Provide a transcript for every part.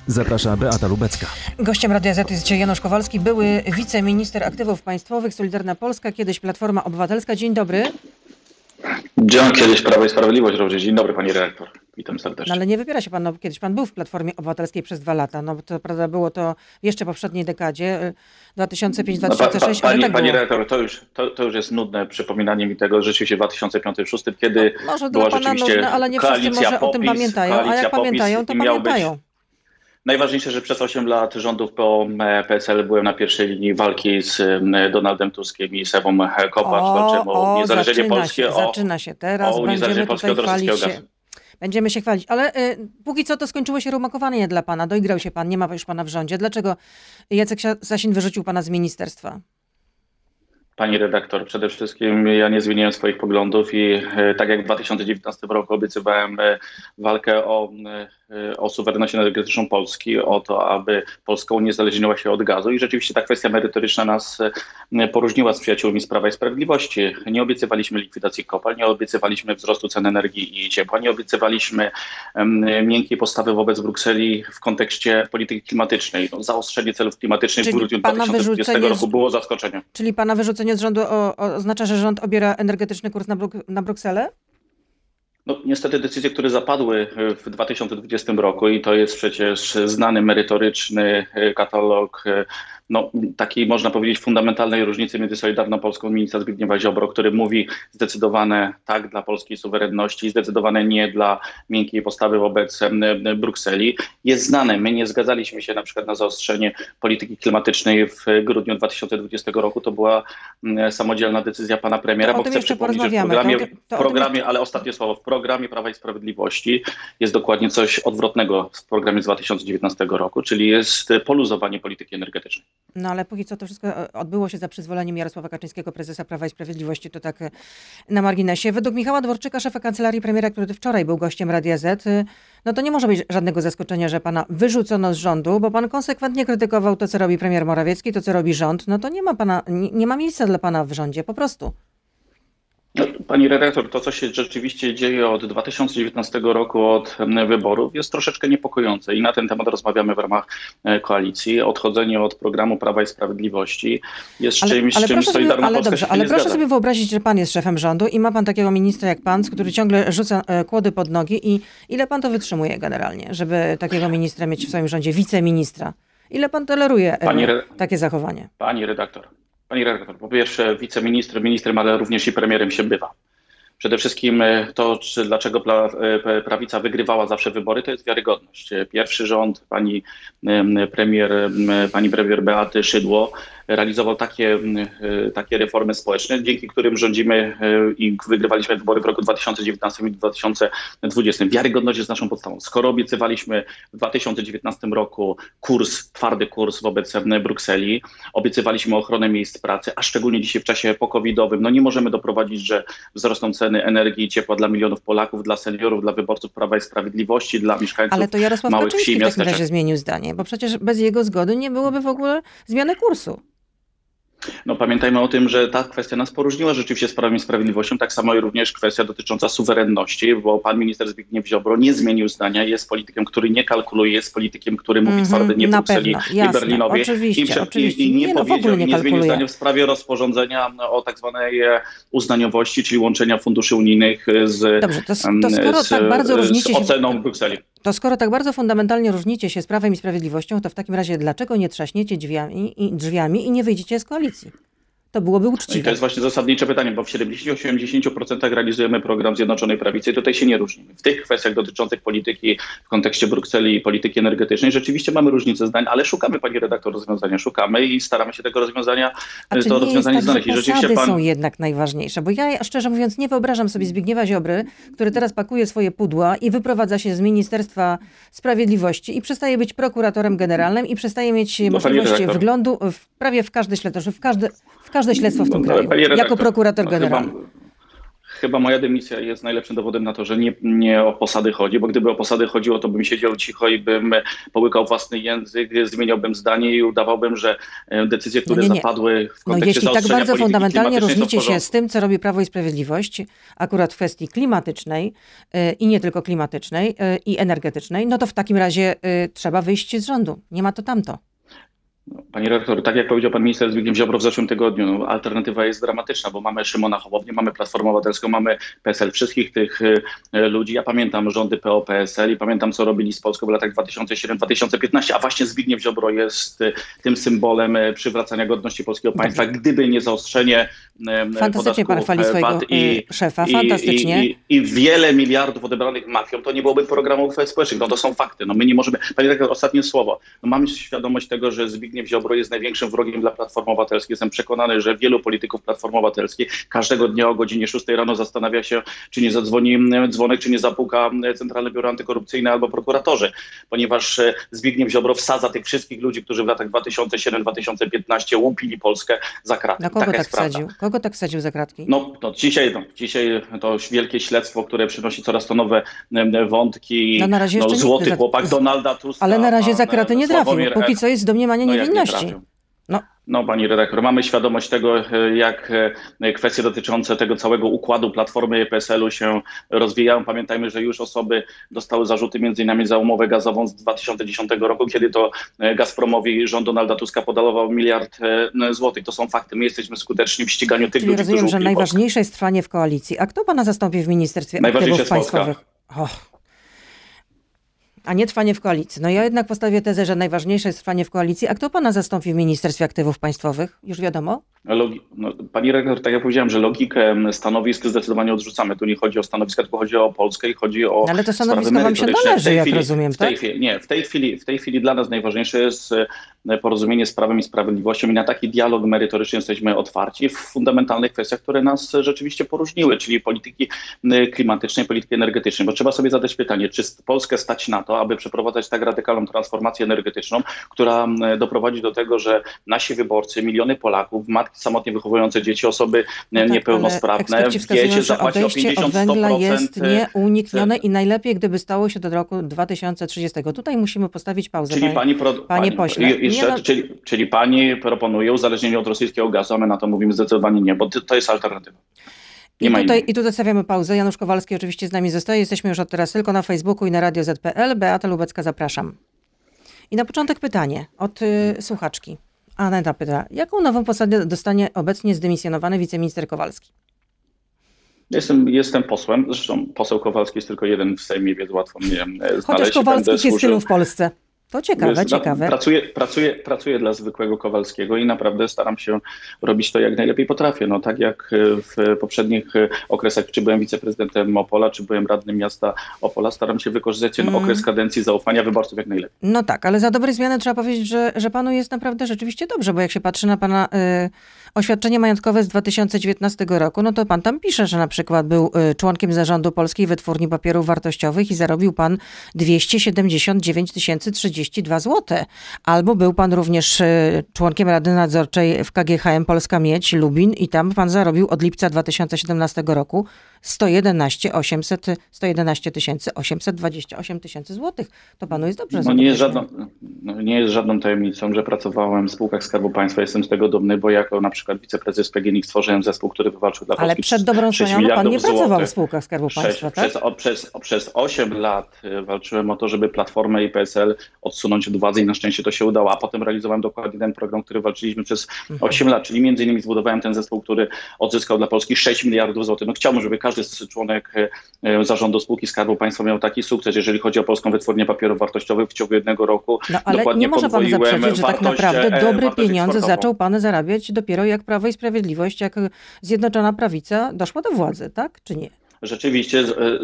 Zaprasza Beata Lubecka. Gościem Radia Z jest dzisiaj Janusz Kowalski, były wiceminister aktywów państwowych, Solidarna Polska, kiedyś Platforma Obywatelska. Dzień dobry. Dzień, kiedyś Prawo i Sprawiedliwość również. Dzień dobry, pani redaktor. Witam serdecznie. No, ale nie wybiera się pan, kiedyś pan był w Platformie Obywatelskiej przez 2 lata. No to prawda, było to w jeszcze poprzedniej dekadzie, 2005-2006. Pani redaktor, to już jest nudne przypominanie mi tego, że rzeczywiście w 2005-2006, kiedy może była dla pana rzeczywiście nudne, ale nie wszyscy może o tym pamiętają, a jak pamiętają, to pamiętają. Najważniejsze, że przez 8 lat rządów po PSL byłem na pierwszej linii walki z Donaldem Tuskiem i Sewą Kopacz. Walczymy o uniezależnienie Polski. Zaczyna się teraz, będziemy tutaj chwalić się. Będziemy się chwalić, ale póki co to skończyło się rumakowanie dla pana. Doigrał się pan, nie ma już pana w rządzie. Dlaczego Jacek Sasin wyrzucił pana z ministerstwa? Pani redaktor, przede wszystkim ja nie zmieniłem swoich poglądów i tak jak w 2019 roku obiecywałem walkę o suwerenność energetyczną Polski, o to, aby Polska uniezależniła się od gazu i rzeczywiście ta kwestia merytoryczna nas poróżniła z przyjaciółmi z Prawa i Sprawiedliwości. Nie obiecywaliśmy likwidacji kopalń, nie obiecywaliśmy wzrostu cen energii i ciepła, nie obiecywaliśmy miękkiej postawy wobec Brukseli w kontekście polityki klimatycznej. Zaostrzenie celów klimatycznych w grudniu 2020 roku było zaskoczeniem. Czyli pana wyrzucenie z rządu oznacza, że rząd obiera energetyczny kurs na Brukselę? No, niestety decyzje, które zapadły w 2020 roku i to jest przecież znany merytoryczny katalog takiej, można powiedzieć, fundamentalnej różnicy między Solidarną Polską i ministra Zbigniewa Ziobro, który mówi zdecydowane tak dla polskiej suwerenności, zdecydowane nie dla miękkiej postawy wobec Brukseli. Jest znane. My nie zgadzaliśmy się na przykład na zaostrzenie polityki klimatycznej w grudniu 2020 roku. To była samodzielna decyzja pana premiera, bo chcę przypomnieć, że w programie, ale ostatnie słowo, w programie Prawa i Sprawiedliwości jest dokładnie coś odwrotnego w programie z 2019 roku, czyli jest poluzowanie polityki energetycznej. No ale póki co to wszystko odbyło się za przyzwoleniem Jarosława Kaczyńskiego, prezesa Prawa i Sprawiedliwości, to tak na marginesie. Według Michała Dworczyka, szefa kancelarii premiera, który wczoraj był gościem Radia Z, no to nie może być żadnego zaskoczenia, że pana wyrzucono z rządu, bo pan konsekwentnie krytykował to, co robi premier Morawiecki, to, co robi rząd. No to nie ma miejsca dla pana w rządzie, po prostu. Pani redaktor, to co się rzeczywiście dzieje od 2019 roku, od wyborów, jest troszeczkę niepokojące i na ten temat rozmawiamy w ramach koalicji. Odchodzenie od programu Prawa i Sprawiedliwości jest czymś, z czym Solidarna Polska się nie zgadza. Proszę sobie wyobrazić, że pan jest szefem rządu i ma pan takiego ministra jak pan, który ciągle rzuca kłody pod nogi i ile pan to wytrzymuje generalnie, żeby takiego ministra mieć w swoim rządzie, wiceministra? Ile pan toleruje takie zachowanie? Pani redaktor, po pierwsze ministrem, ale również i premierem się bywa. Przede wszystkim to, dlaczego prawica wygrywała zawsze wybory, to jest wiarygodność. Pierwszy rząd pani premier Beaty Szydło realizował takie reformy społeczne, dzięki którym rządzimy i wygrywaliśmy wybory w roku 2019 i 2020. Wiarygodność jest naszą podstawą. Skoro obiecywaliśmy w 2019 roku twardy kurs wobec Brukseli, obiecywaliśmy ochronę miejsc pracy, a szczególnie dzisiaj w czasie po-covidowym, nie możemy doprowadzić, że wzrosną ceny energii i ciepła dla milionów Polaków, dla seniorów, dla wyborców Prawa i Sprawiedliwości, dla mieszkańców Ale to Jarosław małych wsi i Kaczyński w takim razie zmienił zdanie, bo przecież bez jego zgody nie byłoby w ogóle zmiany kursu. Pamiętajmy o tym, że ta kwestia nas poróżniła rzeczywiście z Prawem i Sprawiedliwością, tak samo i również kwestia dotycząca suwerenności, bo pan minister Zbigniew Ziobro nie zmienił zdania, jest politykiem, który nie kalkuluje, jest politykiem, który mówi twardy nie Brukseli i Berlinowi. Oczywiście. I nie zmienił zdania w sprawie rozporządzenia o tak zwanej uznaniowości, czyli łączenia funduszy unijnych z oceną Brukseli. To skoro tak bardzo fundamentalnie różnicie się z Prawem i Sprawiedliwością, to w takim razie dlaczego nie trzaśniecie drzwiami i nie wyjdziecie z koalicji? To byłoby uczciwe. I to jest właśnie zasadnicze pytanie, bo w 70-80% realizujemy program Zjednoczonej Prawicy i tutaj się nie różnimy. W tych kwestiach dotyczących polityki w kontekście Brukseli i polityki energetycznej rzeczywiście mamy różnice zdań, ale szukamy, pani redaktor, rozwiązania. Szukamy i staramy się tego rozwiązania znaleźć. I zasady są jednak najważniejsze, bo ja szczerze mówiąc nie wyobrażam sobie Zbigniewa Ziobry, który teraz pakuje swoje pudła i wyprowadza się z Ministerstwa Sprawiedliwości i przestaje być prokuratorem generalnym i przestaje mieć możliwość wglądu prawie w każde śledztwo, w każde śledztwo w tym kraju, jako prokurator generalny. Chyba moja dymisja jest najlepszym dowodem na to, że nie o posady chodzi, bo gdyby o posady chodziło, to bym siedział cicho i bym połykał własny język, zmieniałbym zdanie i udawałbym, że decyzje, które zapadły w kontekście jeśli tak zaostrzenia bardzo polityki fundamentalnie klimatycznej, różnicie się z tym, co robi Prawo i Sprawiedliwość, akurat w kwestii klimatycznej i nie tylko klimatycznej i energetycznej, no to w takim razie trzeba wyjść z rządu. Nie ma to tamto. Panie redaktor, tak jak powiedział pan minister Zbigniew Ziobro w zeszłym tygodniu, alternatywa jest dramatyczna, bo mamy Szymona Hołownię, mamy Platformę Obywatelską, mamy PSL, wszystkich tych ludzi. Ja pamiętam rządy PO-PSL i pamiętam, co robili z Polską w latach 2007-2015, a właśnie Zbigniew Ziobro jest tym symbolem przywracania godności polskiego państwa. Gdyby nie zaostrzenie fantastycznie pan chwali swojego szefa, fantastycznie. I wiele miliardów odebranych mafiom, to nie byłoby programów społecznych. No to są fakty. No my nie możemy... Panie redaktor, ostatnie słowo. No mamy świadomość tego, że Zbigniew Ziobro jest największym wrogiem dla Platformy Obywatelskiej. Jestem przekonany, że wielu polityków Platformy Obywatelskiej każdego dnia o godzinie 6 rano zastanawia się, czy nie zadzwoni dzwonek, czy nie zapuka Centralne Biuro Antykorupcyjne albo prokuratorzy, ponieważ Zbigniew Ziobro wsadza tych wszystkich ludzi, którzy w latach 2007-2015 łupili Polskę za kratki. No kogo tak wsadził? Kogo tak wsadził za kratki? Dzisiaj to wielkie śledztwo, które przynosi coraz to nowe wątki. No na razie jeszcze złoty chłopak Donalda Tuska. Ale na razie za kraty nie trafił. Póki co jest domniemanie niewinności. No pani redaktor, mamy świadomość tego, jak kwestie dotyczące tego całego układu Platformy i PSL-u się rozwijają. Pamiętajmy, że już osoby dostały zarzuty m.in. za umowę gazową z 2010 roku, kiedy to Gazpromowi rząd Donalda Tuska podarował 1 miliard złotych. To są fakty. My jesteśmy skuteczni w ściganiu tych ludzi, rozumiem, że najważniejsze jest trwanie w koalicji. A kto pana zastąpi w Ministerstwie Aktywów Państwowych? A nie trwanie w koalicji. No ja jednak postawię tezę, że najważniejsze jest trwanie w koalicji. A kto pana zastąpi w Ministerstwie Aktywów Państwowych? Już wiadomo? Pani redaktor, tak jak powiedziałem, że logikę stanowisk zdecydowanie odrzucamy. Tu nie chodzi o stanowiska, tylko chodzi o Polskę i chodzi o ale to stanowisko wam się należy, jak rozumiem, tak? W tej chwili dla nas najważniejsze jest porozumienie z Prawem i Sprawiedliwością i na taki dialog merytoryczny jesteśmy otwarci w fundamentalnych kwestiach, które nas rzeczywiście poróżniły, czyli polityki klimatycznej, polityki energetycznej. Bo trzeba sobie zadać pytanie, czy Polskę stać na to, aby przeprowadzać tak radykalną transformację energetyczną, która doprowadzi do tego, że nasi wyborcy, miliony Polaków, matki samotnie wychowujące dzieci, osoby niepełnosprawne, wiecie, zapłaci o 50-100%. Od węgla jest nieuniknione i najlepiej, gdyby stało się to do roku 2030. Tutaj musimy postawić pauzę. Czyli panie pośle. Czyli pani proponuje uzależnienie od rosyjskiego gazu, a my na to mówimy zdecydowanie nie, bo to jest alternatywa. I tutaj stawiamy pauzę. Janusz Kowalski oczywiście z nami zostaje. Jesteśmy już od teraz tylko na Facebooku i na Radio Z.pl. Beata Lubecka, zapraszam. I na początek pytanie od słuchaczki. Aneta pyta, jaką nową posadę dostanie obecnie zdymisjonowany wiceminister Kowalski? Jestem posłem. Zresztą poseł Kowalski jest tylko jeden w Sejmie, więc łatwo mnie znaleźć. Chociaż Kowalskich jest tylu w Polsce. To ciekawe. Pracuję dla zwykłego Kowalskiego i naprawdę staram się robić to jak najlepiej potrafię. No, tak jak w poprzednich okresach, czy byłem wiceprezydentem Opola, czy byłem radnym miasta Opola, staram się wykorzystać ten okres kadencji zaufania wyborców jak najlepiej. No tak, ale za dobrej zmiany trzeba powiedzieć, że panu jest naprawdę rzeczywiście dobrze, bo jak się patrzy na pana oświadczenie majątkowe z 2019 roku, no to pan tam pisze, że na przykład był członkiem zarządu Polskiej Wytwórni Papierów Wartościowych i zarobił pan 279 032 zł. Albo był pan również członkiem Rady Nadzorczej w KGHM Polska Miedź Lubin i tam pan zarobił od lipca 2017 roku 111 828 tysięcy złotych. To panu jest dobrze. Nie jest żadną tajemnicą, że pracowałem w spółkach Skarbu Państwa. Jestem z tego dumny, bo jako na przykład wiceprezes PGNiG stworzyłem zespół, który wywalczył dla Polski. Ale przed dobrą stroną pan nie pracował w spółkach Skarbu Państwa, tak? Przez 8 lat walczyłem o to, żeby Platformę i PSL odsunąć od władzy i na szczęście to się udało, a potem realizowałem dokładnie ten program, który walczyliśmy przez 8 lat, czyli między innymi zbudowałem ten zespół, który odzyskał dla Polski 6 miliardów złotych. No chciałbym, żeby każdy członek zarządu spółki Skarbu Państwa miał taki sukces, jeżeli chodzi o Polską Wytwórnię Papierów Wartościowych w ciągu 1 roku. No ale nie może pan zaprzeczyć, że tak naprawdę dobre pieniądze zaczął pan zarabiać dopiero jak Prawo i Sprawiedliwość, jak Zjednoczona Prawica doszła do władzy, tak? Czy nie? Rzeczywiście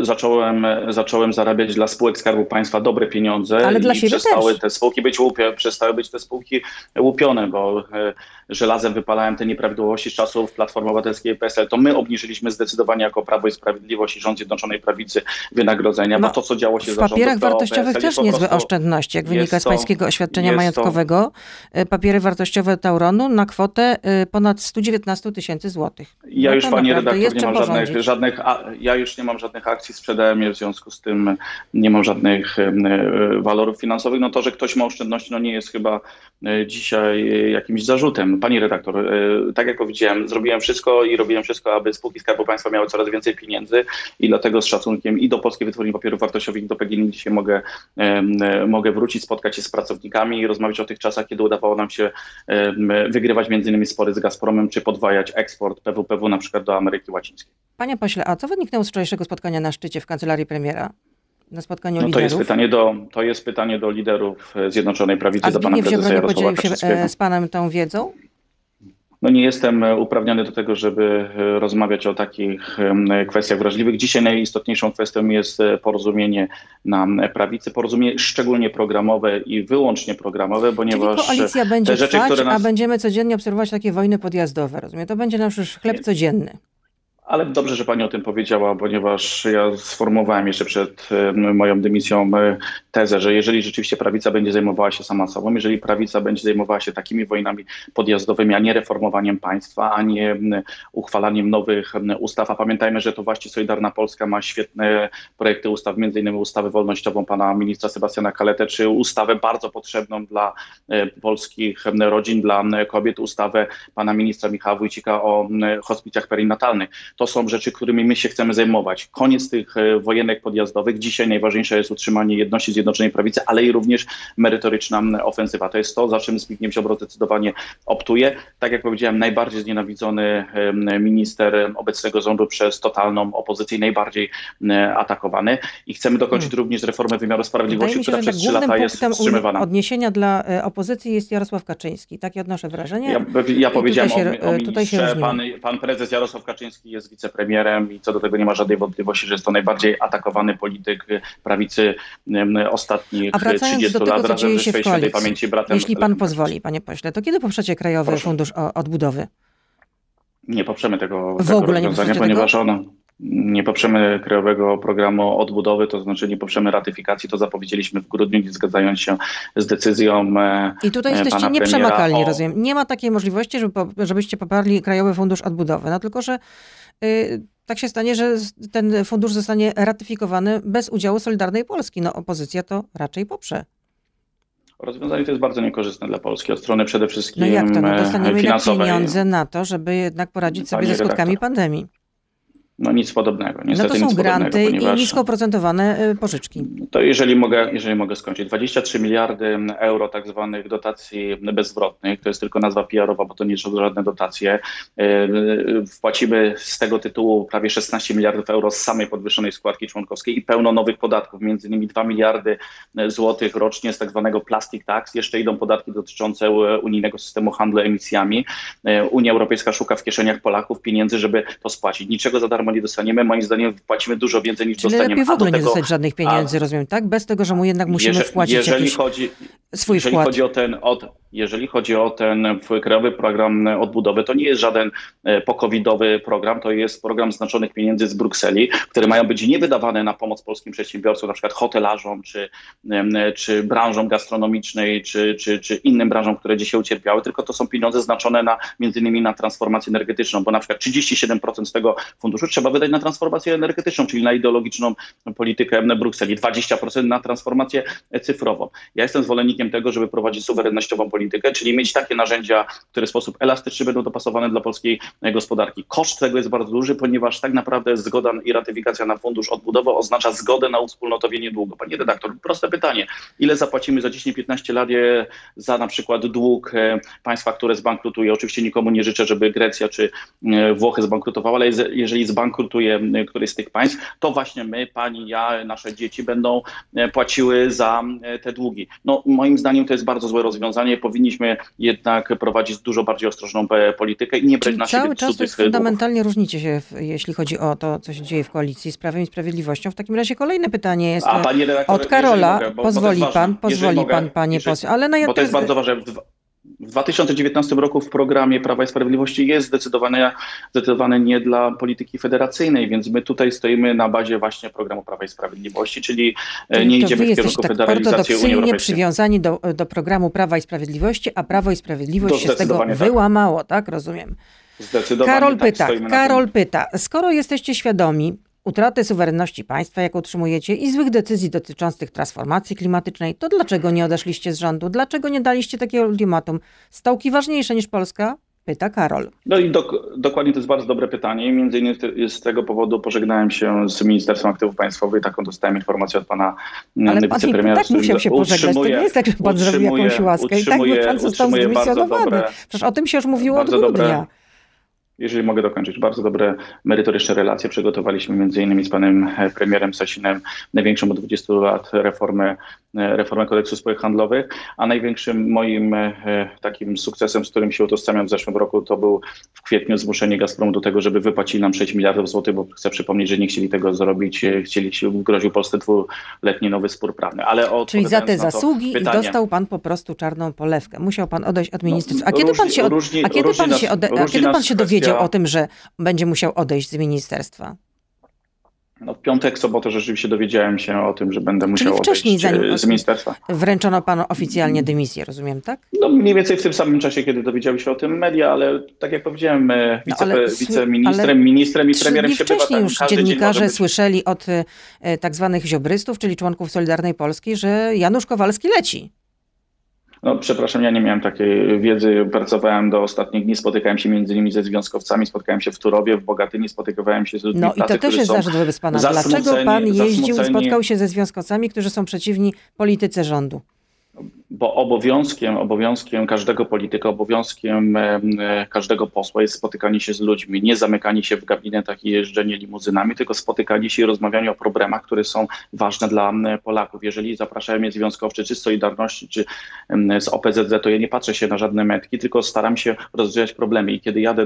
zacząłem zarabiać dla spółek Skarbu Państwa dobre pieniądze. Ale dla i siebie przestały też. te spółki przestały być te spółki łupione, bo żelazem wypalałem te nieprawidłowości z czasów Platformy Obywatelskiej i PSL. To my obniżyliśmy zdecydowanie jako Prawo i Sprawiedliwość i rząd Zjednoczonej Prawicy wynagrodzenia, bo to, co działo się W za rządów papierach PO, wartościowych PSL też jest po niezłe prostu- oszczędności, jak wynika z to- pańskiego oświadczenia jest to- majątkowego. Papiery wartościowe Tauronu na kwotę ponad 119 000 złotych. Ja No już, to pani naprawdę redaktor, jest nie czym mam porządzić. ja już nie mam żadnych akcji, sprzedałem je, w związku z tym nie mam żadnych walorów finansowych. No to, że ktoś ma oszczędności, no nie jest chyba dzisiaj jakimś zarzutem. Pani redaktor, tak jak powiedziałem, zrobiłem wszystko i robiłem wszystko, aby spółki Skarbu Państwa miały coraz więcej pieniędzy i dlatego z szacunkiem i do Polskiej Wytwórni Papierów Wartościowych, i do PGNiG dzisiaj mogę wrócić, spotkać się z pracownikami i rozmawiać o tych czasach, kiedy udawało nam się wygrywać między innymi spory z Gazpromem, czy podwajać eksport PWPW na przykład do Ameryki Łacińskiej. Panie pośle, a co wyniknęło z wczorajszego spotkania na szczycie w kancelarii premiera? Na spotkaniu No to liderów? jest pytanie do liderów Zjednoczonej Prawicy, A do pana Zbigniew prezesa Ziobro nie Jarosława podzielił się Kaczyńskiego. z panem tą wiedzą? No nie jestem uprawniony do tego, żeby rozmawiać o takich kwestiach wrażliwych. Dzisiaj najistotniejszą kwestią jest porozumienie na prawicy, porozumienie szczególnie programowe i wyłącznie programowe, ponieważ Czyli koalicja będzie te rzeczy, trwać, które a będziemy codziennie obserwować takie wojny podjazdowe, rozumiem? To będzie nasz już chleb codzienny. Ale dobrze, że pani o tym powiedziała, ponieważ ja sformułowałem jeszcze przed moją dymisją tezę, że jeżeli rzeczywiście prawica będzie zajmowała się sama sobą, jeżeli prawica będzie zajmowała się takimi wojnami podjazdowymi, a nie reformowaniem państwa, a nie uchwalaniem nowych ustaw, a pamiętajmy, że to właśnie Solidarna Polska ma świetne projekty ustaw, między innymi ustawę wolnościową pana ministra Sebastiana Kaletę, czy ustawę bardzo potrzebną dla polskich rodzin, dla kobiet, ustawę pana ministra Michała Wójcika o hospicjach perinatalnych. To są rzeczy, którymi my się chcemy zajmować. Koniec tych wojenek podjazdowych. Dzisiaj najważniejsze jest utrzymanie jedności Zjednoczonej Prawicy, ale i również merytoryczna ofensywa. To jest to, za czym Zbigniew Ziobro zdecydowanie optuje. Tak jak powiedziałem, najbardziej znienawidzony minister obecnego rządu przez totalną opozycję, najbardziej atakowany. I chcemy dokończyć również reformę wymiaru sprawiedliwości, Wydaje mi się, która że przez 3 lata głównym jest punktem wstrzymywana. odniesienia dla opozycji jest Jarosław Kaczyński. Takie odnoszę wrażenie. Ja powiedziałem tutaj się ministrze, różnimy. pan prezes Jarosław Kaczyński jest wicepremierem i co do tego nie ma żadnej wątpliwości, że jest to najbardziej atakowany polityk prawicy ostatnich A wracając 30 do tego, lat co razem dzieje ze się w swojej świętej koalicji, pamięci bratem. jeśli pan pozwoli, panie pośle, to kiedy poprzecie Krajowy Proszę. Fundusz Odbudowy? Nie poprzemy tego W ogóle nie rozwiązania, poprzecie ponieważ nie poprzemy Krajowego Programu Odbudowy, to znaczy nie poprzemy ratyfikacji, to zapowiedzieliśmy w grudniu, nie zgadzając się z decyzją I tutaj jesteście pana nieprzemakalni, premiera rozumiem. Nie ma takiej możliwości, żebyście poparli Krajowy Fundusz Odbudowy. No tylko, że tak się stanie, że ten fundusz zostanie ratyfikowany bez udziału Solidarnej Polski. No opozycja to raczej poprze. Rozwiązanie to jest bardzo niekorzystne dla Polski, od strony przede wszystkim No jak to? No dostaniemy jednak finansowej. pieniądze na to, żeby jednak poradzić sobie Pani ze skutkami redaktor, pandemii. No nic podobnego, No niestety to są nic granty podobnego, i ponieważ nisko oprocentowane pożyczki. to jeżeli mogę skończyć, 23 miliardy euro tak zwanych dotacji bezzwrotnych, to jest tylko nazwa PR-owa, bo to nie są żadne dotacje. Wpłacimy z tego tytułu prawie 16 miliardów euro z samej podwyższonej składki członkowskiej i pełno nowych podatków, między innymi 2 miliardy złotych rocznie z tak zwanego plastic tax. Jeszcze idą podatki dotyczące unijnego systemu handlu emisjami. Unia Europejska szuka w kieszeniach Polaków pieniędzy, żeby to spłacić. Niczego za darmo nie dostaniemy. Moim zdaniem płacimy dużo więcej niż Czyli dostaniemy. lepiej w ogóle do nie tego, dostać żadnych pieniędzy, rozumiem, tak? Bez tego, że mu jednak musimy wpłacić swój wkład. Jeżeli chodzi o ten Krajowy Program Odbudowy, to nie jest żaden pokowidowy program, to jest program znaczonych pieniędzy z Brukseli, które mają być nie wydawane na pomoc polskim przedsiębiorcom, na przykład hotelarzom, czy branżom gastronomicznej, czy innym branżom, które dzisiaj ucierpiały, tylko to są pieniądze znaczone między innymi na transformację energetyczną, bo na przykład 37% z tego funduszu trzeba wydać na transformację energetyczną, czyli na ideologiczną politykę Brukseli, 20% na transformację cyfrową. Ja jestem zwolennikiem tego, żeby prowadzić suwerennościową politykę, czyli mieć takie narzędzia, które w sposób elastyczny będą dopasowane dla polskiej gospodarki. Koszt tego jest bardzo duży, ponieważ tak naprawdę zgoda i ratyfikacja na fundusz odbudowy oznacza zgodę na uwspólnotowienie długu. Panie redaktor, proste pytanie. Ile zapłacimy za 10-15 lat za na przykład dług państwa, które zbankrutuje? Oczywiście nikomu nie życzę, żeby Grecja czy Włochy zbankrutowały, ale jeżeli zbankrutuje któreś z tych państw, to właśnie my, pani, ja, nasze dzieci będą płaciły za te długi. No moim moim zdaniem to jest bardzo złe rozwiązanie. Powinniśmy jednak prowadzić dużo bardziej ostrożną politykę i nie brać Czyli na siebie cały czas cudzych fundamentalnie różnicie się, jeśli chodzi o to, co się dzieje w koalicji z Prawem i Sprawiedliwością. W takim razie kolejne pytanie jest panie redaktor, od Karola. mogę, Pozwoli pan, panie poseł. Ale no ja bo to jest bardzo ważne. W 2019 roku w programie Prawa i Sprawiedliwości jest zdecydowane nie dla polityki federacyjnej, więc my tutaj stoimy na bazie właśnie programu Prawa i Sprawiedliwości, czyli nie idziemy w kierunku federalizacji Unii Europejskiej. Przywiązani do programu Prawa i Sprawiedliwości, a Prawo i Sprawiedliwość się z tego wyłamało, tak? Rozumiem. Zdecydowanie Karol pyta, skoro jesteście świadomi utraty suwerenności państwa, jak utrzymujecie, i złych decyzji dotyczących transformacji klimatycznej, to dlaczego nie odeszliście z rządu? Dlaczego nie daliście takiego ultimatum? Stołki ważniejsze niż Polska? Pyta Karol. No i dokładnie to jest bardzo dobre pytanie. Między innymi z tego powodu pożegnałem się z Ministerstwem Aktywów Państwowych. Taką dostałem informację od pana wicepremiera. Tak musiał się pożegnać. To nie jest tak, że pan zrobił jakąś łaskę i tak by pan został zdymisjonowany. Przecież o tym się już mówiło od grudnia. Jeżeli mogę dokończyć, bardzo dobre, merytoryczne relacje przygotowaliśmy między innymi z panem premierem Sasinem największą od 20 lat reformę kodeksu spółek handlowych, a największym moim takim sukcesem, z którym się utożsamiam w zeszłym roku, to był w kwietniu zmuszenie Gazpromu do tego, żeby wypłacili nam 6 miliardów złotych, bo chcę przypomnieć, że nie chcieli tego zrobić, groził Polsce 2-letni nowy spór prawny. Czyli za te zasługi dostał pan po prostu czarną polewkę. Musiał pan odejść od ministerstwa. A kiedy pan się dowiedział o tym, że będzie musiał odejść z ministerstwa? No w piątek, sobotę rzeczywiście dowiedziałem się o tym, że będę musiał odejść z ministerstwa. Wręczono panu oficjalnie dymisję, rozumiem, tak? No mniej więcej w tym samym czasie, kiedy dowiedziały się o tym media, ale tak jak powiedziałem, ministrem i premierem się bywa. Wcześniej już dziennikarze słyszeli od tak zwanych ziobrystów, czyli członków Solidarnej Polski, że Janusz Kowalski leci. No przepraszam, ja nie miałem takiej wiedzy, pracowałem do ostatnich dni, spotykałem się między innymi ze związkowcami, spotkałem się w Turowie, w Bogatyni, spotykałem się z ludźmi pracy, i to też jest zarzut wobec pana. Dlaczego pan jeździł i spotkał się ze związkowcami, którzy są przeciwni polityce rządu? Bo obowiązkiem każdego polityka, obowiązkiem każdego posła jest spotykanie się z ludźmi, nie zamykanie się w gabinetach i jeżdżenie limuzynami, tylko spotykanie się i rozmawianie o problemach, które są ważne dla Polaków. Jeżeli zapraszają mnie związkowcy, czy z Solidarności, czy z OPZZ, to ja nie patrzę się na żadne metki, tylko staram się rozwiązać problemy. I kiedy jadę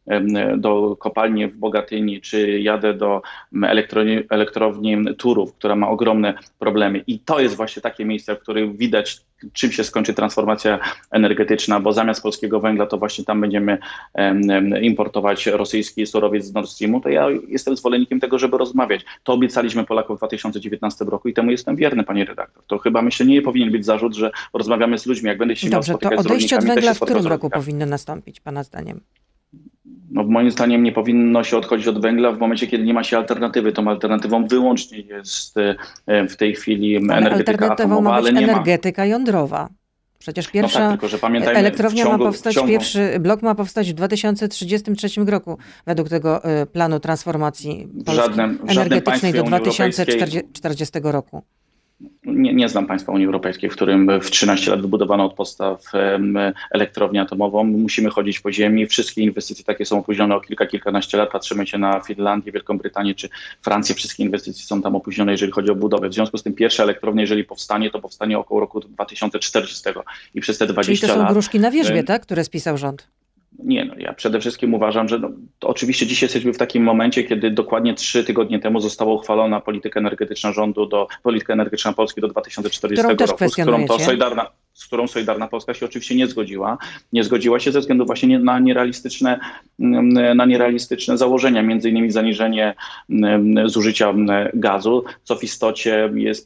do kopalni w Bogatyni, czy jadę do elektrowni Turów, która ma ogromne problemy, i to jest właśnie takie miejsce, w których widać, czym się skończy transformacja energetyczna, bo zamiast polskiego węgla to właśnie tam będziemy importować rosyjski surowiec z Nord Streamu, to ja jestem zwolennikiem tego, żeby rozmawiać. To obiecaliśmy Polakom w 2019 roku i temu jestem wierny, pani redaktor. To chyba, myślę, nie powinien być zarzut, że rozmawiamy z ludźmi. Jak będę się miał spotykać z rolnikami, odejście od węgla w którym roku powinno nastąpić, pana zdaniem? No, moim zdaniem nie powinno się odchodzić od węgla w momencie, kiedy nie ma się alternatywy. Tą alternatywą wyłącznie jest w tej chwili energetyka atomowa, ale nie energetyka jądrowa. Przecież pierwsza tylko, że elektrownia ma powstać, pierwszy blok ma powstać w 2033 roku, według tego planu transformacji energetycznej do 2040 roku. Nie znam państwa Unii Europejskiej, w którym w 13 lat wybudowano od podstaw elektrownię atomową. Musimy chodzić po ziemi. Wszystkie inwestycje takie są opóźnione o kilkanaście lat. Patrzymy się na Finlandię, Wielką Brytanię czy Francję. Wszystkie inwestycje są tam opóźnione, jeżeli chodzi o budowę. W związku z tym pierwsza elektrownia, jeżeli powstanie, to powstanie około roku 2040. I przez te 20 lat... Czyli to są gruszki na wierzbie, tak? Które spisał rząd. Nie, no ja przede wszystkim uważam, że to oczywiście dzisiaj jesteśmy w takim momencie, kiedy dokładnie 3 tygodnie temu została uchwalona polityka energetyczna rządu, polityka energetyczna Polski do 2040 roku, z którą Solidarna Polska się oczywiście nie zgodziła. Nie zgodziła się ze względu właśnie na nierealistyczne założenia, między innymi zaniżenie zużycia gazu, co w istocie jest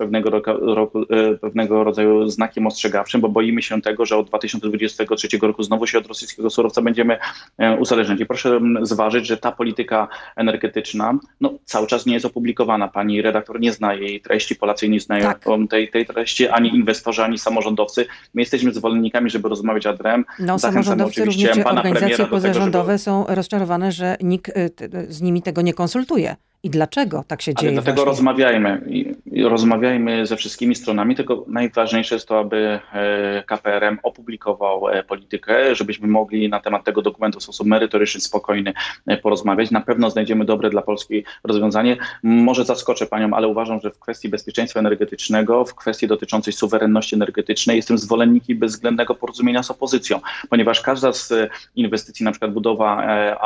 pewnego rodzaju znakiem ostrzegawczym, bo boimy się tego, że od 2023 roku znowu się od rosyjskiego surowca będziemy uzależniać. I proszę zważyć, że ta polityka energetyczna cały czas nie jest opublikowana. Pani redaktor nie zna jej treści, Polacy nie znają tej treści, ani inwestorzy, ani samorządowcy. My jesteśmy zwolennikami, żeby rozmawiać ad rem. Samorządowcy również, organizacje pozarządowe są rozczarowane, że nikt z nimi tego nie konsultuje. I dlaczego tak się dzieje? Dlatego rozmawiajmy. Rozmawiajmy ze wszystkimi stronami, tylko najważniejsze jest to, aby KPRM opublikował politykę, żebyśmy mogli na temat tego dokumentu w sposób merytoryczny, spokojny porozmawiać. Na pewno znajdziemy dobre dla Polski rozwiązanie. Może zaskoczę Panią, ale uważam, że w kwestii bezpieczeństwa energetycznego, w kwestii dotyczącej suwerenności energetycznej jestem zwolennikiem bezwzględnego porozumienia z opozycją, ponieważ każda z inwestycji, na przykład budowa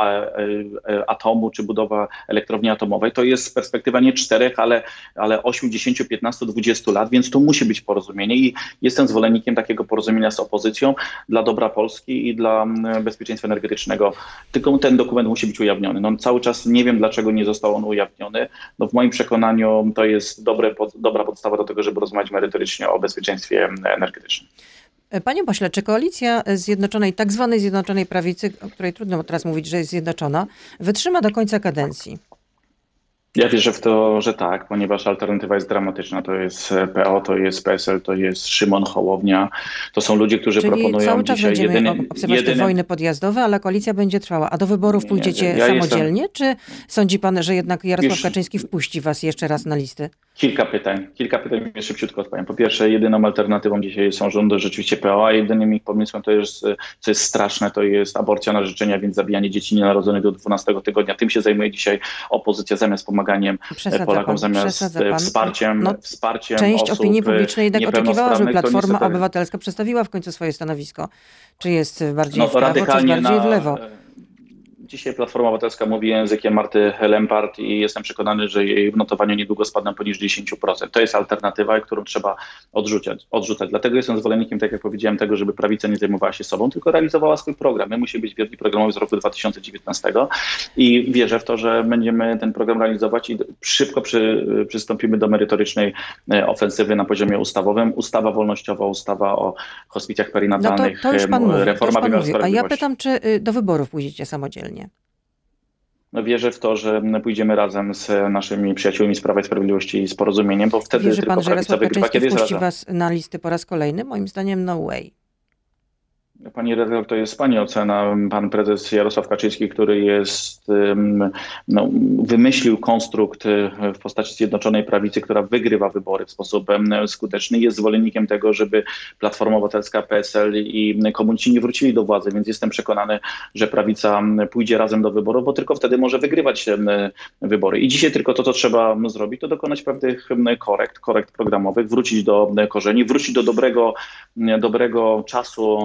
atomu czy budowa elektrowni atomowej, to jest perspektywa nie 4, ale 8, 10, 15, 20 lat, więc tu musi być porozumienie i jestem zwolennikiem takiego porozumienia z opozycją dla dobra Polski i dla bezpieczeństwa energetycznego. Tylko ten dokument musi być ujawniony. No, cały czas nie wiem, dlaczego nie został on ujawniony. No, w moim przekonaniu to jest dobra podstawa do tego, żeby rozmawiać merytorycznie o bezpieczeństwie energetycznym. Panie pośle, czy koalicja zjednoczonej, tak zwanej Zjednoczonej Prawicy, o której trudno teraz mówić, że jest zjednoczona, wytrzyma do końca kadencji? Ja wierzę w to, że tak, ponieważ alternatywa jest dramatyczna. To jest PO, to jest PSL, to jest Szymon Hołownia. To są ludzie, którzy proponują cały czas dzisiaj będziemy obserwować te wojny podjazdowe, ale koalicja będzie trwała. A do wyborów pójdziecie samodzielnie? Czy sądzi pan, że jednak Jarosław Kaczyński wpuści was jeszcze raz na listy? Kilka pytań szybciutko odpowiem. Po pierwsze, jedyną alternatywą dzisiaj są rządy rzeczywiście PO, a jedynym ich pomysłem to jest, co jest straszne, to jest aborcja na życzenia, więc zabijanie dzieci nienarodzonych do 12 tygodnia. Tym się zajmuje dzisiaj opozycja zamiast pomaganiem Polakom, zamiast wsparciem część osób opinii publicznej jednak oczekiwała, żeby Platforma niestety Obywatelska przedstawiła w końcu swoje stanowisko. Czy jest bardziej w prawo, czy bardziej w lewo? Dzisiaj Platforma Obywatelska mówi językiem Marty Lempart i jestem przekonany, że jej notowania niedługo spadną poniżej 10%. To jest alternatywa, którą trzeba odrzucać. Dlatego jestem zwolennikiem, tak jak powiedziałem, tego, żeby prawica nie zajmowała się sobą, tylko realizowała swój program. My musimy być wielki programowy z roku 2019 i wierzę w to, że będziemy ten program realizować i szybko przystąpimy do merytorycznej ofensywy na poziomie ustawowym. Ustawa wolnościowa, ustawa o hospicjach perinatalnych, to już pan mówi, reforma wymiaru sprawiedliwości. A ja pytam, czy do wyborów pójdziecie samodzielnie? No wierzę w to, że pójdziemy razem z naszymi przyjaciółmi z Prawa i Sprawiedliwości i z Porozumieniem, bo wtedy wierzy tylko pan, że prawica wygrywa, kiedy jest wpuści razem. was na listy po raz kolejny? Moim zdaniem no way. Pani redaktor, to jest pani ocena. Pan prezes Jarosław Kaczyński, który wymyślił konstrukt w postaci Zjednoczonej Prawicy, która wygrywa wybory w sposób skuteczny, jest zwolennikiem tego, żeby Platforma Obywatelska, PSL i komuniści nie wrócili do władzy, więc jestem przekonany, że prawica pójdzie razem do wyborów, bo tylko wtedy może wygrywać wybory. I dzisiaj tylko to, co trzeba zrobić, to dokonać pewnych korekt programowych, wrócić do korzeni, wrócić do dobrego czasu,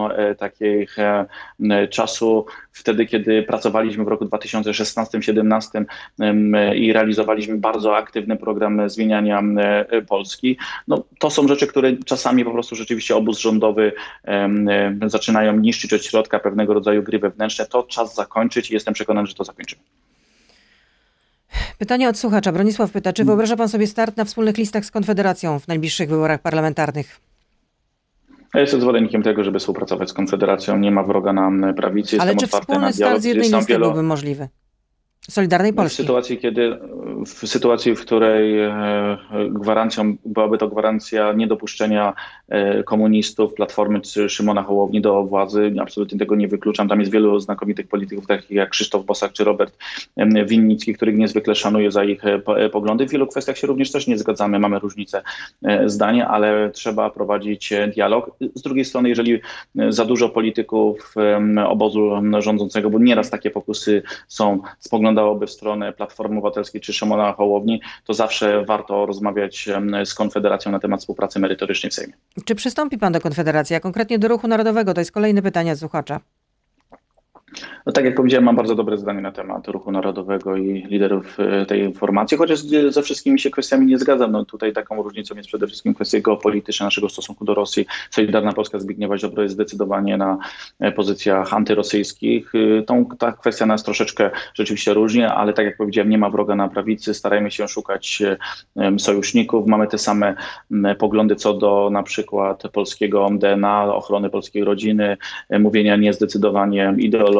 czasu wtedy, kiedy pracowaliśmy w roku 2016-2017 i realizowaliśmy bardzo aktywny program zmieniania Polski. No, to są rzeczy, które czasami po prostu rzeczywiście obóz rządowy zaczynają niszczyć od środka pewnego rodzaju gry wewnętrzne. To czas zakończyć i jestem przekonany, że to zakończymy. Pytanie od słuchacza. Bronisław pyta, czy wyobraża pan sobie start na wspólnych listach z Konfederacją w najbliższych wyborach parlamentarnych? Ja jestem zwolennikiem tego, żeby współpracować z Konfederacją. Nie ma wroga na prawicy. Ale czy wspólny start z jednej listy byłby możliwy? Solidarnej Polski. W sytuacji, w której gwarancją byłaby to gwarancja niedopuszczenia komunistów, Platformy czy Szymona Hołowni do władzy, absolutnie tego nie wykluczam. Tam jest wielu znakomitych polityków, takich jak Krzysztof Bosak czy Robert Winnicki, których niezwykle szanuję za ich poglądy. W wielu kwestiach się również też nie zgadzamy, mamy różnice zdań, ale trzeba prowadzić dialog. Z drugiej strony, jeżeli za dużo polityków obozu rządzącego, bo nieraz takie pokusy są, spoglądałoby w stronę Platformy Obywatelskiej czy Szymona Hołowni, to zawsze warto rozmawiać z Konfederacją na temat współpracy merytorycznej w Sejmie. Czy przystąpi pan do Konfederacji, a konkretnie do Ruchu Narodowego? To jest kolejne pytanie od słuchacza. No tak jak powiedziałem, mam bardzo dobre zdanie na temat Ruchu Narodowego i liderów tej formacji, chociaż ze wszystkimi się kwestiami nie zgadzam. No tutaj taką różnicą jest przede wszystkim kwestia geopolityczna naszego stosunku do Rosji. Solidarna Polska Zbigniewa Ziobro jest zdecydowanie na pozycjach antyrosyjskich. Ta kwestia nas troszeczkę rzeczywiście różni, ale tak jak powiedziałem, nie ma wroga na prawicy. Starajmy się szukać sojuszników. Mamy te same poglądy co do na przykład polskiego DNA, ochrony polskiej rodziny, mówienia niezdecydowanie ideologii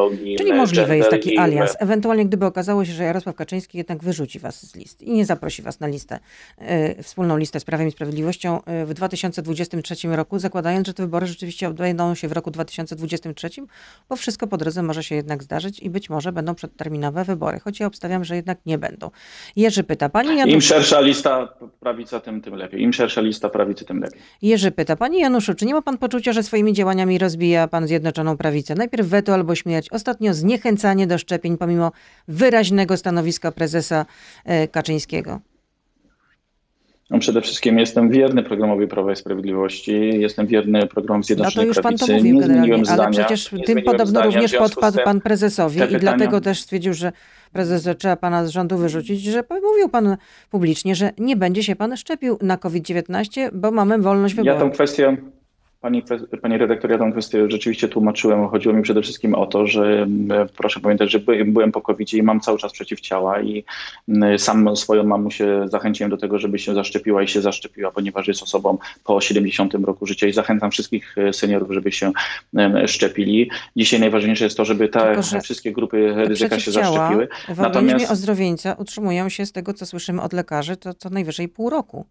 ideologii Czyli możliwy jest gender taki alians. Ewentualnie gdyby okazało się, że Jarosław Kaczyński jednak wyrzuci was z list i nie zaprosi was na listę, wspólną listę z Prawem i Sprawiedliwością w 2023 roku, zakładając, że te wybory rzeczywiście odbędą się w roku 2023, bo wszystko po drodze może się jednak zdarzyć i być może będą przedterminowe wybory, choć ja obstawiam, że jednak nie będą. Jerzy pyta, pani Januszu... Im szersza lista prawica, tym lepiej. Im szersza lista prawicy, tym lepiej. Jerzy pyta, panie Januszu, czy nie ma pan poczucia, że swoimi działaniami rozbija pan Zjednoczoną Prawicę? Najpierw weto albo śmierć, ostatnio zniechęcanie do szczepień pomimo wyraźnego stanowiska prezesa Kaczyńskiego. No przede wszystkim jestem wierny programowi Prawa i Sprawiedliwości, jestem wierny programowi Zjednoczonej No to już pan Prawicy. to mówił Nie generalnie, zmieniłem ale zdania. przecież Nie tym zmieniłem podobno zdania, w również związku z podpadł tym pan prezesowi te i pytania- dlatego też stwierdził, że prezes, że trzeba pana z rządu wyrzucić, że mówił pan publicznie, że nie będzie się pan szczepił na COVID-19, bo mamy wolność Ja wyboru. tą kwestię, pani redaktor, ja tą kwestię rzeczywiście tłumaczyłem. Chodziło mi przede wszystkim o to, że proszę pamiętać, że byłem po COVID-zie i mam cały czas przeciwciała i sam swoją mamusię zachęciłem do tego, żeby się zaszczepiła i się zaszczepiła, ponieważ jest osobą po 70 roku życia i zachęcam wszystkich seniorów, żeby się szczepili. Dzisiaj najważniejsze jest to, żeby Tylko, że wszystkie grupy ryzyka się przeciwciała zaszczepiły. w organizmie ozdrowieńca utrzymują się z tego, co słyszymy od lekarzy, to co najwyżej pół roku.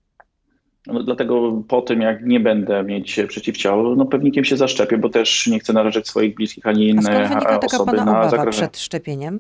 No, dlatego po tym, jak nie będę mieć przeciwciał, no pewnikiem się zaszczepię, bo też nie chcę narażać swoich bliskich ani A inne skąd wynika taka osoby pana na obawa zagrożenie. przed szczepieniem?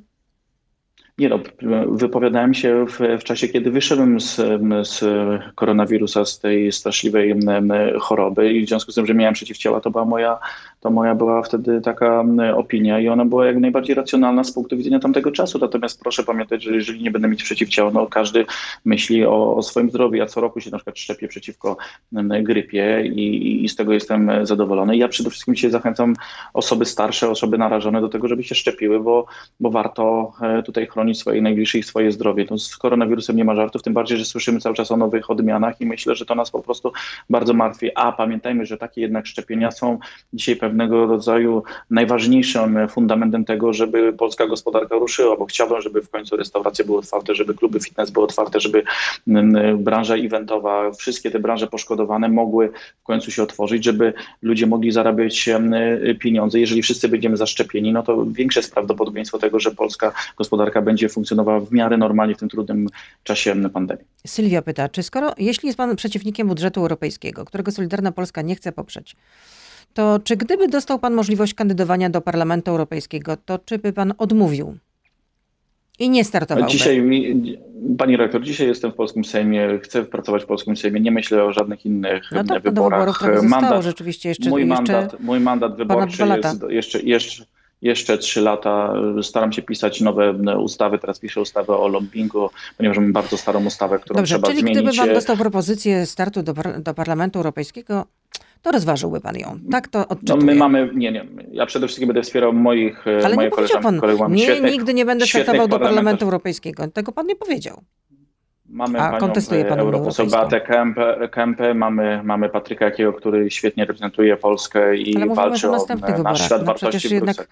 Nie no, wypowiadałem się w czasie, kiedy wyszedłem z koronawirusa, z tej straszliwej choroby i w związku z tym, że miałem przeciwciała, to moja była wtedy taka opinia i ona była jak najbardziej racjonalna z punktu widzenia tamtego czasu. Natomiast proszę pamiętać, że jeżeli nie będę mieć przeciwciała, no każdy myśli o swoim zdrowiu. Ja co roku się na przykład szczepię przeciwko grypie i z tego jestem zadowolony. Ja przede wszystkim dzisiaj zachęcam osoby starsze, osoby narażone do tego, żeby się szczepiły, bo warto tutaj chronić swoich najbliższych, swoje zdrowie. To z koronawirusem nie ma żartów, tym bardziej, że słyszymy cały czas o nowych odmianach i myślę, że to nas po prostu bardzo martwi. A pamiętajmy, że takie jednak szczepienia są dzisiaj pewnego rodzaju najważniejszym fundamentem tego, żeby polska gospodarka ruszyła, bo chciałbym, żeby w końcu restauracje były otwarte, żeby kluby fitness były otwarte, żeby branża eventowa, wszystkie te branże poszkodowane mogły w końcu się otworzyć, żeby ludzie mogli zarabiać pieniądze. Jeżeli wszyscy będziemy zaszczepieni, no to większe jest prawdopodobieństwo tego, że polska gospodarka będzie funkcjonowała w miarę normalnie w tym trudnym czasie pandemii. Sylwia pyta, jeśli jest pan przeciwnikiem budżetu europejskiego, którego Solidarna Polska nie chce poprzeć, to czy gdyby dostał pan możliwość kandydowania do Parlamentu Europejskiego, to czy by pan odmówił i nie startowałby? Pani rektor, dzisiaj jestem w polskim Sejmie, chcę pracować w polskim Sejmie, nie myślę o żadnych innych no to do wyborach. wyborów trochę zostało rzeczywiście jeszcze. Mój mandat wyborczy jest jeszcze 3 lata. Staram się pisać nowe ustawy. Teraz piszę ustawę o lobbingu, ponieważ mamy bardzo starą ustawę, którą trzeba czyli zmienić. Gdyby pan dostał propozycję startu do Parlamentu Europejskiego, to rozważyłby pan ją. Tak to odczytuję. No ja przede wszystkim będę wspierał moje koleżanki, kolegów. Nigdy nie będę startował do Parlamentu Europejskiego. Tego pan nie powiedział. Mamy kontestuje pan europoseł Beatę Kempę, mamy Patryka Jakiego, który świetnie reprezentuje Polskę i walczy o nasz świat wartości przecież jednak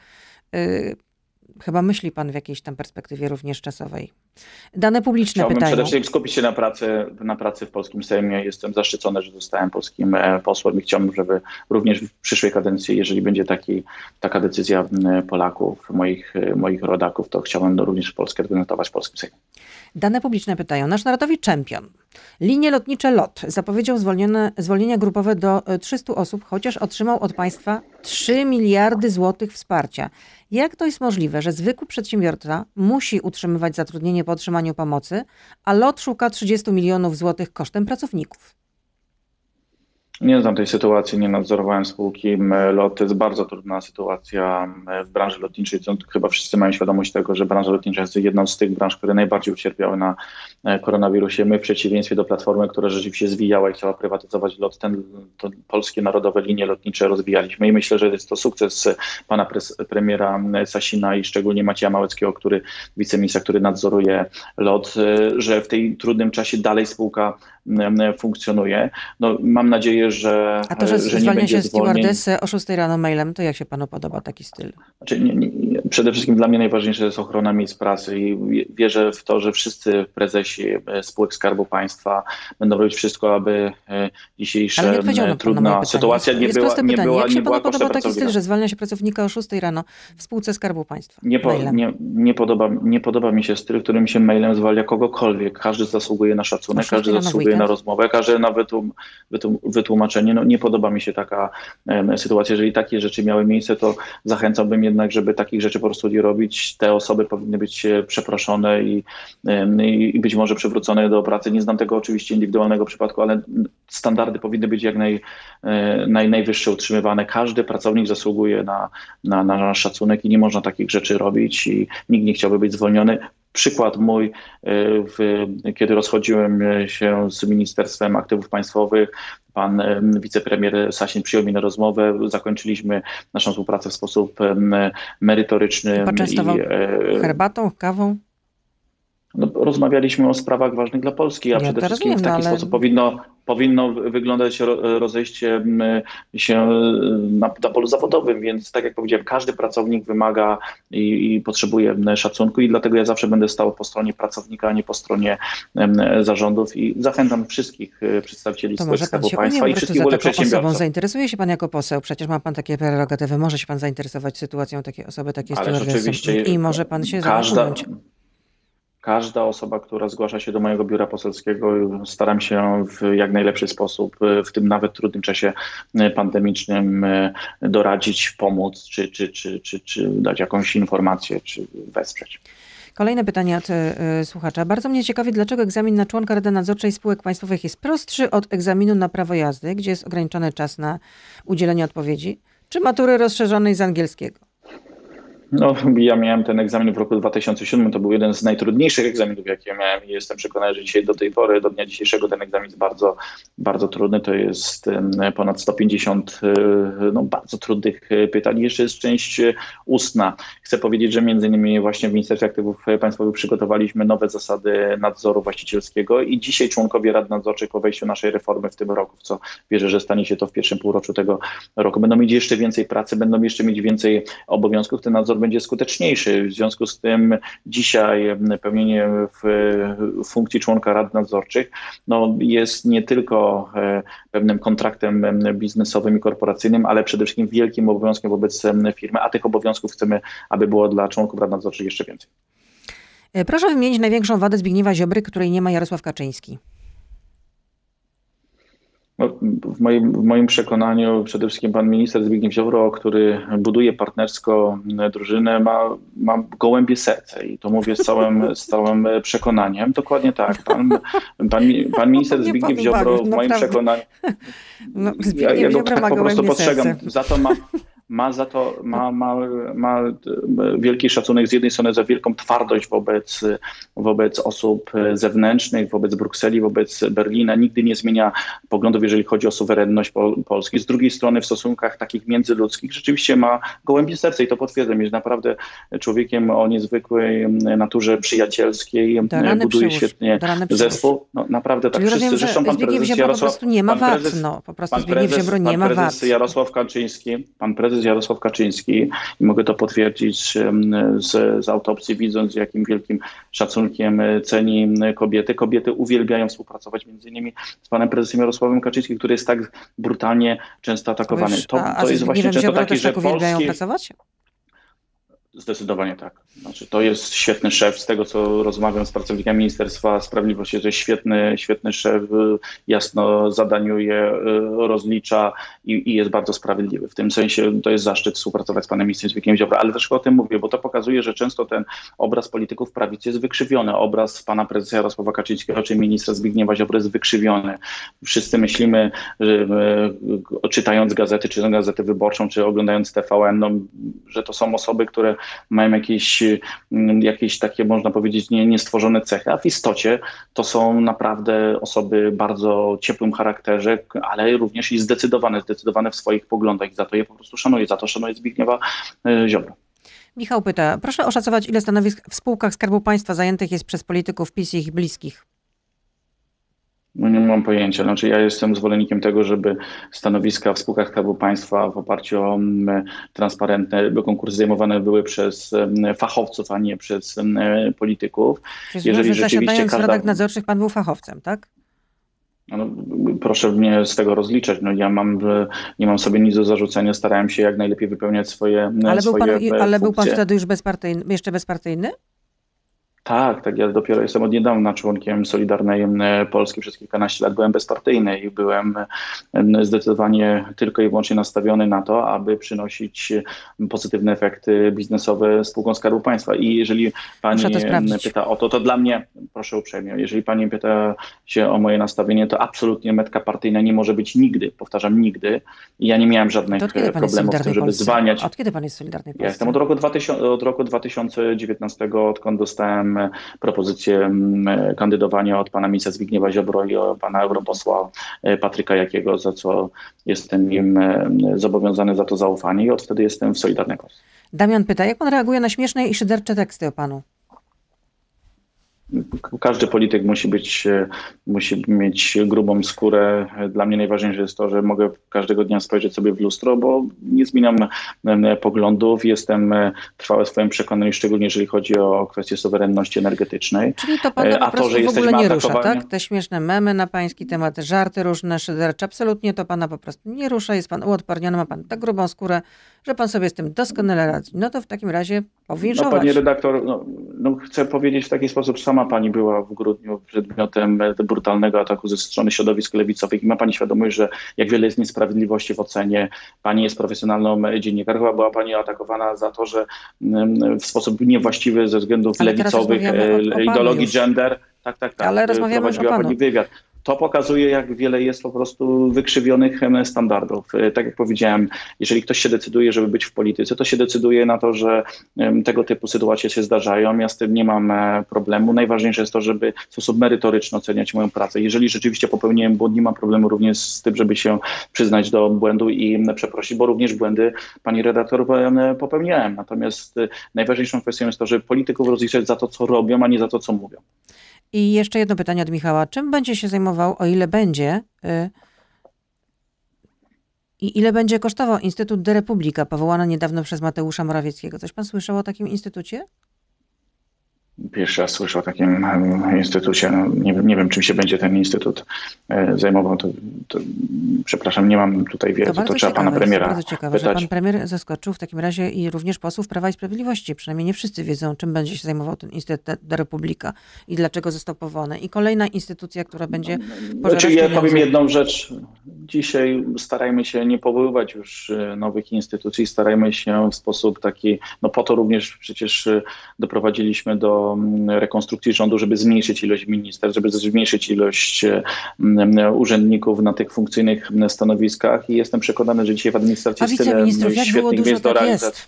chyba myśli pan w jakiejś tam perspektywie również czasowej. Dane publiczne pytają. Chciałbym przede wszystkim skupić się na pracy w polskim Sejmie. Jestem zaszczycony, że zostałem polskim posłem i chciałbym, żeby również w przyszłej kadencji, jeżeli będzie taka decyzja Polaków, moich rodaków, to chciałbym również Polskę reprezentować w polskim Sejmie. Dane publiczne pytają. Nasz narodowy czempion. Linie lotnicze LOT zapowiedział zwolnienia grupowe do 300 osób, chociaż otrzymał od państwa 3 miliardy złotych wsparcia. Jak to jest możliwe, że zwykły przedsiębiorca musi utrzymywać zatrudnienie po otrzymaniu pomocy, a LOT szuka 30 milionów złotych kosztem pracowników? Nie znam tej sytuacji, nie nadzorowałem spółki LOT. To jest bardzo trudna sytuacja w branży lotniczej. Chyba wszyscy mają świadomość tego, że branża lotnicza jest jedną z tych branż, które najbardziej ucierpiały na koronawirusie. My w przeciwieństwie do Platformy, która rzeczywiście zwijała i chciała prywatyzować LOT, to polskie narodowe linie lotnicze rozwijaliśmy i myślę, że jest to sukces pana premiera Sasina i szczególnie Macieja Małeckiego, wiceministra, który nadzoruje LOT, że w tej trudnym czasie dalej spółka funkcjonuje. No, mam nadzieję, że A to, że nie zwalnia będzie się zwolnień. stewardessę o 6 rano mailem, to jak się panu podoba taki styl? Znaczy, Przede wszystkim dla mnie najważniejsza jest ochrona miejsc pracy i wierzę w to, że wszyscy prezesi spółek Skarbu Państwa będą robić wszystko, aby dzisiejsza Ale nie odpowiedział pan na moje trudna pytanie. sytuacja Jest proste pytanie. Jak się panu kosztem podoba taki pracownika. styl, że zwalnia się pracownika o 6 rano w spółce Skarbu Państwa? Nie podoba mi się styl, w którym się mailem zwalnia kogokolwiek. Każdy zasługuje na szacunek, O 6 każdy rano w zasługuje weekend? na rozmowę, każdy na wytłumaczenie. No, nie podoba mi się taka sytuacja. Jeżeli takie rzeczy miały miejsce, to zachęcałbym jednak, żeby takich rzeczy po prostu nie robić. Te osoby powinny być przeproszone i być może przywrócone do pracy. Nie znam tego oczywiście indywidualnego przypadku, ale standardy powinny być jak najwyższe utrzymywane. Każdy pracownik zasługuje na szacunek i nie można takich rzeczy robić i nikt nie chciałby być zwolniony. Przykład mój, kiedy rozchodziłem się z Ministerstwem Aktywów Państwowych, pan wicepremier Sasin przyjął mnie na rozmowę, zakończyliśmy naszą współpracę w sposób merytoryczny. Poczęstował herbatą, kawą? No, rozmawialiśmy o sprawach ważnych dla Polski, a przede wszystkim w taki sposób powinno wyglądać rozejście się na polu zawodowym, więc tak jak powiedziałem, każdy pracownik wymaga i potrzebuje szacunku i dlatego ja zawsze będę stał po stronie pracownika, a nie po stronie zarządów i zachęcam wszystkich przedstawicieli spółek Skarbu Państwa i wszystkich w ogóle przedsiębiorców. Zainteresuje się pan jako poseł, przecież ma pan takie prerogatywy, może się pan zainteresować sytuacją takiej osoby, takiej stewardessy i może pan się zająć. Każda osoba, która zgłasza się do mojego biura poselskiego, staram się w jak najlepszy sposób, w tym nawet trudnym czasie pandemicznym, doradzić, pomóc, czy dać jakąś informację, czy wesprzeć. Kolejne pytanie od słuchacza. Bardzo mnie ciekawi, dlaczego egzamin na członka Rady Nadzorczej spółek państwowych jest prostszy od egzaminu na prawo jazdy, gdzie jest ograniczony czas na udzielenie odpowiedzi, czy matury rozszerzonej z angielskiego? No, ja miałem ten egzamin w roku 2007, to był jeden z najtrudniejszych egzaminów, jakie miałem i jestem przekonany, że dzisiaj do tej pory, do dnia dzisiejszego ten egzamin jest bardzo, bardzo trudny. To jest ponad 150 bardzo trudnych pytań. Jeszcze jest część ustna. Chcę powiedzieć, że między innymi właśnie w Ministerstwie Aktywów Państwowych przygotowaliśmy nowe zasady nadzoru właścicielskiego i dzisiaj członkowie Rad Nadzorczych po wejściu naszej reformy w tym roku, w co wierzę, że stanie się to w pierwszym półroczu tego roku, będą mieć jeszcze więcej pracy, będą jeszcze mieć więcej obowiązków. Ten nadzór będzie skuteczniejszy. W związku z tym dzisiaj pełnienie funkcji członka rad nadzorczych jest nie tylko pewnym kontraktem biznesowym i korporacyjnym, ale przede wszystkim wielkim obowiązkiem wobec firmy, a tych obowiązków chcemy, aby było dla członków rad nadzorczych jeszcze więcej. Proszę wymienić największą wadę Zbigniewa Ziobry, której nie ma Jarosław Kaczyński. W moim przekonaniu przede wszystkim pan minister Zbigniew Ziobro, który buduje partnersko drużynę, ma gołębie serce i to mówię z całym przekonaniem. Dokładnie tak. Pan minister Zbigniew Ziobro w moim przekonaniu... Zbigniew Ziobro ma gołębie serce. Za to ma wielki szacunek z jednej strony za wielką twardość wobec osób zewnętrznych, wobec Brukseli, wobec Berlina. Nigdy nie zmienia poglądów, jeżeli chodzi o suwerenność Polski. Z drugiej strony w stosunkach takich międzyludzkich rzeczywiście ma gołębie serce i to potwierdzam. Jest naprawdę człowiekiem o niezwykłej naturze przyjacielskiej. Buduje świetnie zespół. No, naprawdę tak. Wszyscy. Zresztą pan prezes Jarosław... po prostu nie ma wad. Po prostu Zbigniew Ziobro nie ma wad. Pan prezes Jarosław Kaczyński i mogę to potwierdzić z autopsji, widząc jakim wielkim szacunkiem ceni kobiety. Kobiety uwielbiają współpracować między innymi z panem prezesem Jarosławem Kaczyńskim, który jest tak brutalnie często atakowany. To jest właśnie często taki, że uwielbiają pracować? Zdecydowanie tak. Znaczy, to jest świetny szef. Z tego, co rozmawiam z pracownikami Ministerstwa Sprawiedliwości, to jest świetny szef, jasno zadaniuje, rozlicza i jest bardzo sprawiedliwy. W tym sensie to jest zaszczyt współpracować z panem ministrem Zbigniewem Ziobro. Ale też o tym mówię, bo to pokazuje, że często ten obraz polityków prawicy jest wykrzywiony. Obraz pana prezesa Jarosława Kaczyńskiego czy ministra Zbigniewa Ziobro jest wykrzywiony. Wszyscy myślimy, że czytając gazety, czy Gazetę Wyborczą, czy oglądając TVN, że to są osoby, które mają jakieś takie, można powiedzieć, niestworzone cechy, a w istocie to są naprawdę osoby bardzo ciepłym charakterze, ale również i zdecydowane w swoich poglądach i za to je po prostu szanuję. Za to szanuję Zbigniewa Ziobro. Michał pyta, proszę oszacować, ile stanowisk w spółkach Skarbu Państwa zajętych jest przez polityków PiS i ich bliskich? No nie mam pojęcia. Znaczy ja jestem zwolennikiem tego, żeby stanowiska w spółkach Skarbu Państwa w oparciu o transparentne konkursy zajmowane były przez fachowców, a nie przez polityków. Rozumiem, że zasiadając w radach nadzorczych pan był fachowcem, tak? No, proszę mnie z tego rozliczać. No, nie mam sobie nic do zarzucenia. Starałem się jak najlepiej wypełniać swoje Ale był pan funkcje. wtedy już jeszcze bezpartyjny? Tak, ja dopiero jestem od niedawna członkiem Solidarnej Polski. Przez kilkanaście lat byłem bezpartyjny i byłem zdecydowanie tylko i wyłącznie nastawiony na to, aby przynosić pozytywne efekty biznesowe spółkom Skarbu Państwa. I jeżeli pani pyta o to dla mnie, proszę uprzejmie, jeżeli pani pyta się o moje nastawienie, to absolutnie metka partyjna nie może być nigdy, powtarzam nigdy. I ja nie miałem żadnych problemów z tym, żeby zwalniać. Od kiedy pan jest w Solidarnej Polsce? Ja jestem od roku 2019, odkąd dostałem propozycję kandydowania od pana ministra Zbigniewa Ziobro i pana europosła Patryka Jakiego, za co jestem im zobowiązany za to zaufanie i od wtedy jestem w Solidarnej Polsce. Damian pyta, jak pan reaguje na śmieszne i szydercze teksty o panu? Każdy polityk musi mieć grubą skórę. Dla mnie najważniejsze jest to, że mogę każdego dnia spojrzeć sobie w lustro, bo nie zmieniam poglądów. Jestem trwale w swoim przekonaniu, szczególnie jeżeli chodzi o kwestię suwerenności energetycznej. Czyli to pana po prostu w ogóle nie rusza, tak? Te śmieszne memy na pański temat, żarty różne, szydercze, absolutnie to pana po prostu nie rusza. Jest pan uodparniony, ma pan tak grubą skórę, że pan sobie z tym doskonale radzi. No to w takim razie powinszować. No, pani redaktor, chcę powiedzieć w taki sposób, sama pani była w grudniu przedmiotem brutalnego ataku ze strony środowisk lewicowych i ma pani świadomość, że jak wiele jest niesprawiedliwości w ocenie. Pani jest profesjonalną dziennikarką, była pani atakowana za to, że w sposób niewłaściwy ze względów lewicowych, ideologii gender. Tak. Ale rozmawiamy już o panu. Pani wywiad. To pokazuje, jak wiele jest po prostu wykrzywionych standardów. Tak jak powiedziałem, jeżeli ktoś się decyduje, żeby być w polityce, to się decyduje na to, że tego typu sytuacje się zdarzają. Ja z tym nie mam problemu. Najważniejsze jest to, żeby w sposób merytoryczny oceniać moją pracę. Jeżeli rzeczywiście popełniłem błąd, nie mam problemu również z tym, żeby się przyznać do błędu i przeprosić, bo również błędy, pani redaktor, popełniałem. Natomiast najważniejszą kwestią jest to, żeby polityków rozliczać za to, co robią, a nie za to, co mówią. I jeszcze jedno pytanie od Michała. Czym będzie się zajmował, o ile będzie, i ile będzie kosztował Instytut de Republika, powołany niedawno przez Mateusza Morawieckiego? Coś pan słyszał o takim instytucie? Pierwszy raz słyszę o takim instytucie. Nie wiem, czym się będzie ten instytut zajmował. Przepraszam, nie mam tutaj wiedzy. To trzeba pana premiera bardzo ciekawe, pytać. Że pan premier zaskoczył w takim razie i również posłów Prawa i Sprawiedliwości. Przynajmniej nie wszyscy wiedzą, czym będzie się zajmował ten Instytut de Republika i dlaczego został powołany. I kolejna instytucja, która będzie pożerać ja powiem jedną rzecz. Dzisiaj starajmy się nie powoływać już nowych instytucji. Starajmy się w sposób taki, po to również przecież doprowadziliśmy do rekonstrukcji rządu, żeby zmniejszyć ilość ministerstw, żeby zmniejszyć ilość urzędników na tych funkcyjnych stanowiskach i jestem przekonany, że dzisiaj w administracji jest tyle świetnych miejsc do realizacji.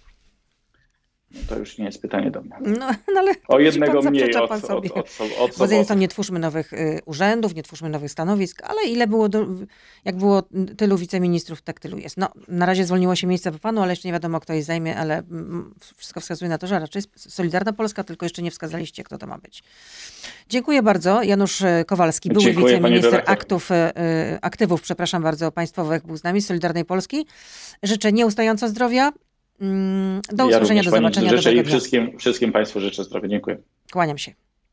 To już nie jest pytanie do mnie. Ale o jednego mniej pan sobie. Bo z jednej strony nie twórzmy nowych urzędów, nie twórzmy nowych stanowisk, ale jak było tylu wiceministrów, tak tylu jest. Na razie zwolniło się miejsce po panu, ale jeszcze nie wiadomo, kto je zajmie, ale wszystko wskazuje na to, że raczej jest Solidarna Polska, tylko jeszcze nie wskazaliście, kto to ma być. Dziękuję bardzo. Janusz Kowalski, były wiceminister aktywów, państwowych, był z nami z Solidarnej Polski. Życzę nieustająco zdrowia. Do usłyszenia, do zobaczenia. Życzę i wszystkim Państwu życzę zdrowia. Dziękuję. Kłaniam się.